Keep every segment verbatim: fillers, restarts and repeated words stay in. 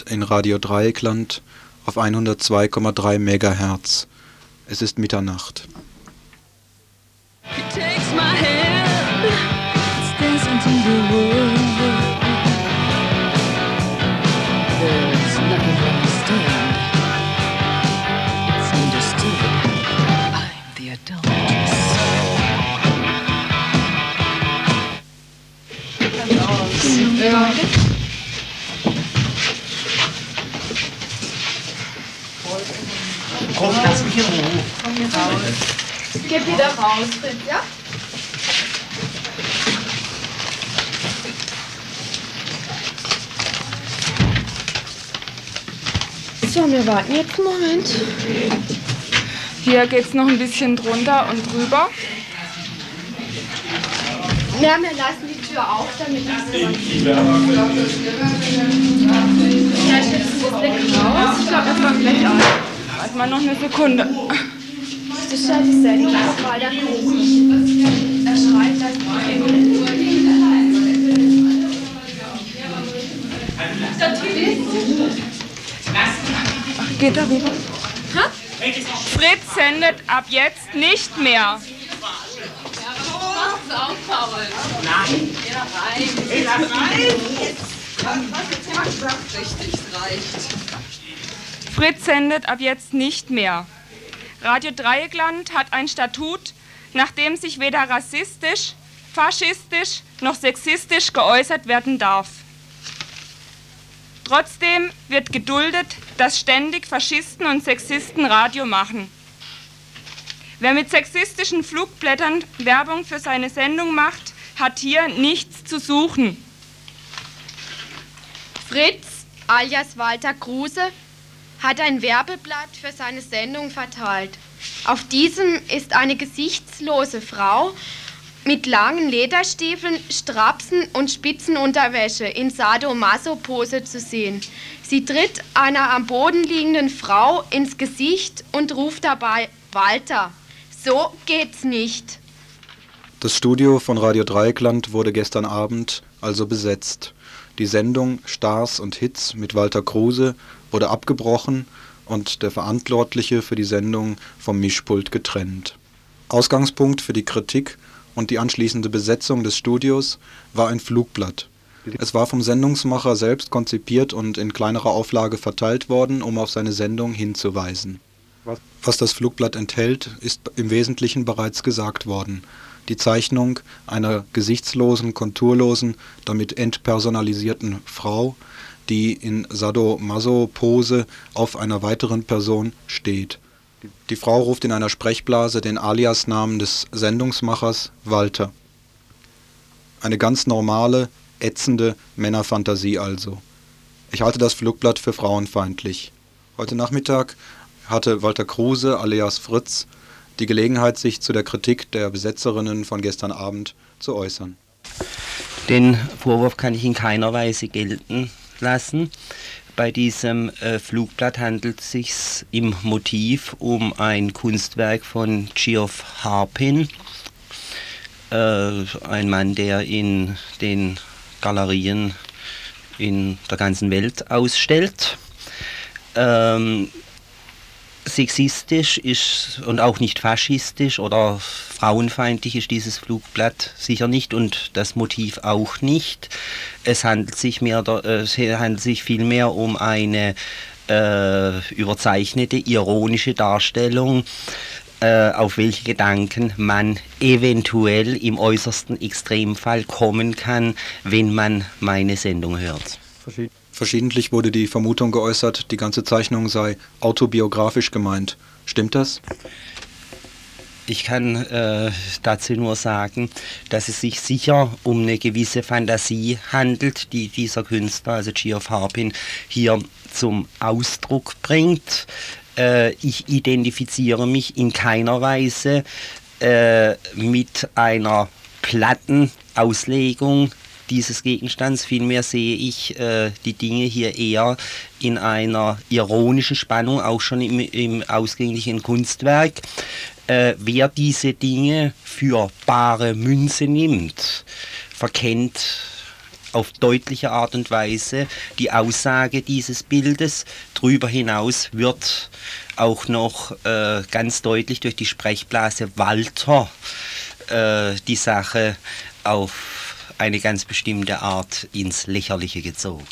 in Radio Dreieckland auf hundertzwei Komma drei Megahertz. Es ist Mitternacht. Komm, lass mich in Ruhe. Komm hier raus. Geh wieder raus, Fritz, ja? So, wir warten jetzt einen Moment. Hier geht's noch ein bisschen drunter und drüber. Ja, wir lassen die Tür auf, damit es Ja, ich jetzt ein bisschen raus. Ich glaube, das war gleich an. Warte mal noch eine Sekunde. Das ist ja die Sendung. Weiter Er schreit das Ach, geht da rüber? Ha? Fritz sendet ab jetzt nicht mehr. Nein. Geh da rein. Geh da rein. Richtig, es reicht. Fritz sendet ab jetzt nicht mehr. Radio Dreieckland hat ein Statut, nach dem sich weder rassistisch, faschistisch noch sexistisch geäußert werden darf. Trotzdem wird geduldet, dass ständig Faschisten und Sexisten Radio machen. Wer mit sexistischen Flugblättern Werbung für seine Sendung macht, hat hier nichts zu suchen. Fritz, alias Walter Kruse, hat ein Werbeblatt für seine Sendung verteilt. Auf diesem ist eine gesichtslose Frau mit langen Lederstiefeln, Strapsen und Spitzenunterwäsche in Sadomaso-Pose zu sehen. Sie tritt einer am Boden liegenden Frau ins Gesicht und ruft dabei: Walter, so geht's nicht. Das Studio von Radio Dreieckland wurde gestern Abend also besetzt. Die Sendung Stars und Hits mit Walter Kruse wurde abgebrochen und der Verantwortliche für die Sendung vom Mischpult getrennt. Ausgangspunkt für die Kritik und die anschließende Besetzung des Studios war ein Flugblatt. Es war vom Sendungsmacher selbst konzipiert und in kleinerer Auflage verteilt worden, um auf seine Sendung hinzuweisen. Was das Flugblatt enthält, ist im Wesentlichen bereits gesagt worden. Die Zeichnung einer gesichtslosen, konturlosen, damit entpersonalisierten Frau, die in Sadomaso-Pose auf einer weiteren Person steht. Die Frau ruft in einer Sprechblase den Aliasnamen des Sendungsmachers Walter. Eine ganz normale, ätzende Männerfantasie also. Ich halte das Flugblatt für frauenfeindlich. Heute Nachmittag hatte Walter Kruse alias Fritz die Gelegenheit, sich zu der Kritik der Besetzerinnen von gestern Abend zu äußern. Den Vorwurf kann ich in keiner Weise gelten lassen. Bei diesem äh, Flugblatt handelt es sich im Motiv um ein Kunstwerk von Geoff Harpin, äh, ein Mann, der in den Galerien in der ganzen Welt ausstellt. Ähm, Sexistisch ist und auch nicht faschistisch oder frauenfeindlich ist dieses Flugblatt sicher nicht und das Motiv auch nicht. Es handelt sich, mehr, es handelt sich vielmehr um eine äh, überzeichnete, ironische Darstellung, äh, auf welche Gedanken man eventuell im äußersten Extremfall kommen kann, wenn man meine Sendung hört. Verschiedentlich wurde die Vermutung geäußert, die ganze Zeichnung sei autobiografisch gemeint. Stimmt das? Ich kann äh, dazu nur sagen, dass es sich sicher um eine gewisse Fantasie handelt, die dieser Künstler, also Geoff Harpin, hier zum Ausdruck bringt. Äh, ich identifiziere mich in keiner Weise äh, mit einer platten Auslegung dieses Gegenstands. Vielmehr sehe ich äh, die Dinge hier eher in einer ironischen Spannung, auch schon im, im ausgänglichen Kunstwerk. Äh, wer diese Dinge für bare Münze nimmt, verkennt auf deutliche Art und Weise die Aussage dieses Bildes. Darüber hinaus wird auch noch äh, ganz deutlich durch die Sprechblase Walter äh, die Sache auf eine ganz bestimmte Art ins Lächerliche gezogen.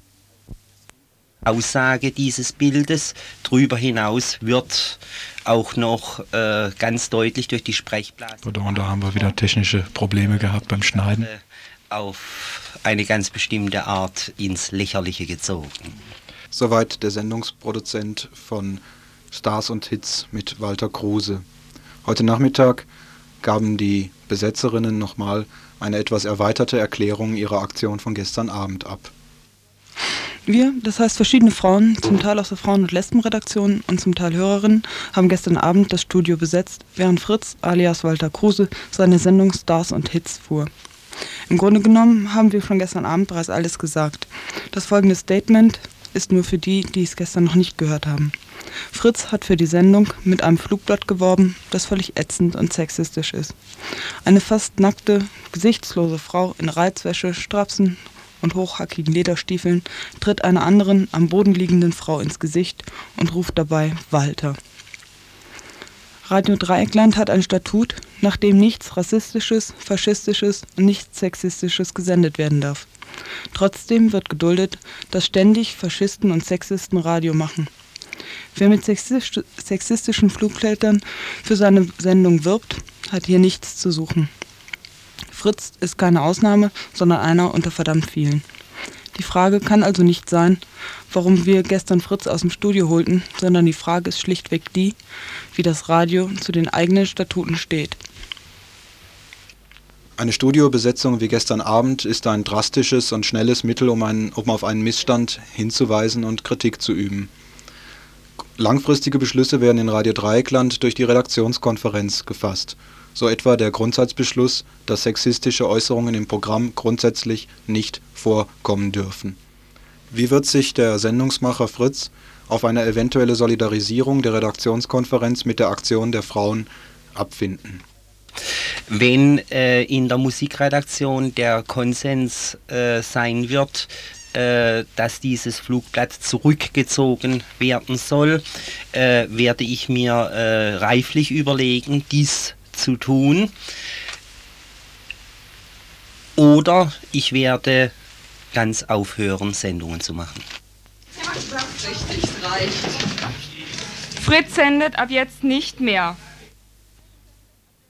Aussage dieses Bildes. Darüber hinaus wird auch noch äh, ganz deutlich durch die Sprechblase. Pardon, da haben wir wieder technische Probleme gehabt beim Schneiden. Auf eine ganz bestimmte Art ins Lächerliche gezogen. Soweit der Sendungsproduzent von Stars und Hits mit Walter Kruse. Heute Nachmittag gaben die Besetzerinnen nochmal eine etwas erweiterte Erklärung ihrer Aktion von gestern Abend ab. Wir, das heißt verschiedene Frauen, zum Teil aus der Frauen- und Lesbenredaktion und zum Teil Hörerinnen, haben gestern Abend das Studio besetzt, während Fritz alias Walter Kruse seine Sendung Stars und Hits fuhr. Im Grunde genommen haben wir schon gestern Abend bereits alles gesagt. Das folgende Statement ist nur für die, die es gestern noch nicht gehört haben. Fritz hat für die Sendung mit einem Flugblatt geworben, das völlig ätzend und sexistisch ist. Eine fast nackte, gesichtslose Frau in Reizwäsche, Strapsen und hochhackigen Lederstiefeln tritt einer anderen am Boden liegenden Frau ins Gesicht und ruft dabei Walter. Radio Dreieckland hat ein Statut, nach dem nichts Rassistisches, Faschistisches und nichts Sexistisches gesendet werden darf. Trotzdem wird geduldet, dass ständig Faschisten und Sexisten Radio machen. Wer mit sexistischen Flugblättern für seine Sendung wirbt, hat hier nichts zu suchen. Fritz ist keine Ausnahme, sondern einer unter verdammt vielen. Die Frage kann also nicht sein, warum wir gestern Fritz aus dem Studio holten, sondern die Frage ist schlichtweg die, wie das Radio zu den eigenen Statuten steht. Eine Studiobesetzung wie gestern Abend ist ein drastisches und schnelles Mittel, um, einen, um auf einen Missstand hinzuweisen und Kritik zu üben. Langfristige Beschlüsse werden in Radio Dreieckland durch die Redaktionskonferenz gefasst. So etwa der Grundsatzbeschluss, dass sexistische Äußerungen im Programm grundsätzlich nicht vorkommen dürfen. Wie wird sich der Sendungsmacher Fritz auf eine eventuelle Solidarisierung der Redaktionskonferenz mit der Aktion der Frauen abfinden? Wenn äh, in der Musikredaktion der Konsens äh, sein wird, äh, dass dieses Flugblatt zurückgezogen werden soll, äh, werde ich mir äh, reiflich überlegen, dies zu tun. Oder ich werde ganz aufhören, Sendungen zu machen. Ja, richtig, reicht. Fritz sendet ab jetzt nicht mehr.